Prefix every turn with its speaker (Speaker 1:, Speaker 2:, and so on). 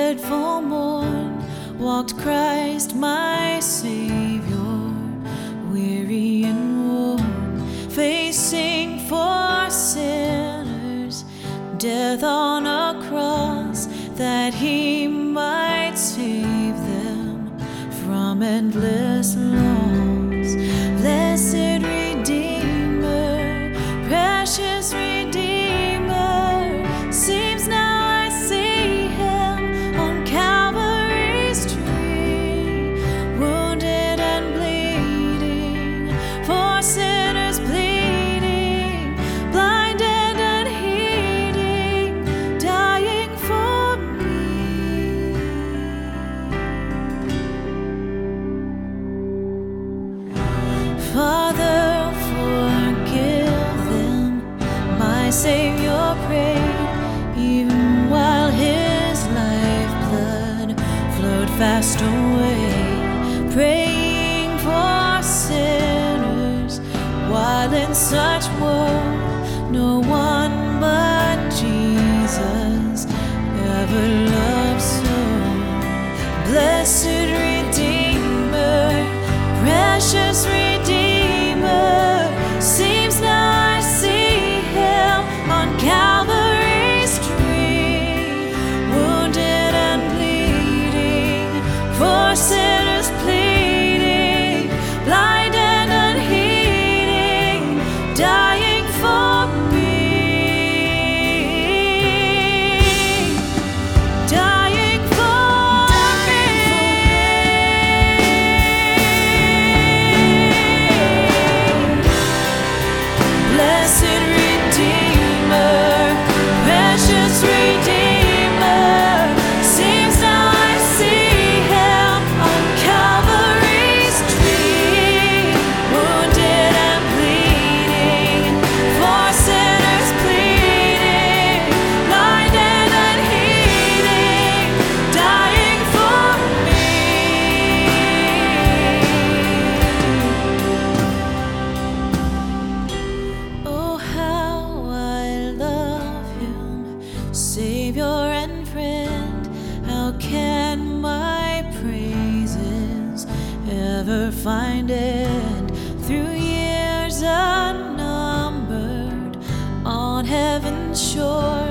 Speaker 1: dreadful morn walked Christ my Savior, weary and worn, facing for sinners death on a cross, that he might save them from endless loss. Blessed Redeemer, precious Redeemer, seems now I see him on Calvary's tree, wounded and bleeding, for sinners pleading, blinded and heeding, dying for me. Father, forgive them, my Savior prayed, even while his lifeblood flowed fast away, praying for sinners, while in such woe no one but Jesus ever loved so. Blessed Redeemer, precious Redeemer, seems now I see him on Calvary's tree, wounded and bleeding, for sinners pleading, blinded and heeding, dying for me, dying for me. Blessed Redeemer, precious Redeemer, seems now I see him on Calvary's tree, wounded and bleeding, for sinners pleading, blinded and heeding, dying for me. Oh, how I love him, Savior and friend. How can my praises ever find end? Through years unnumbered, on heaven's shore,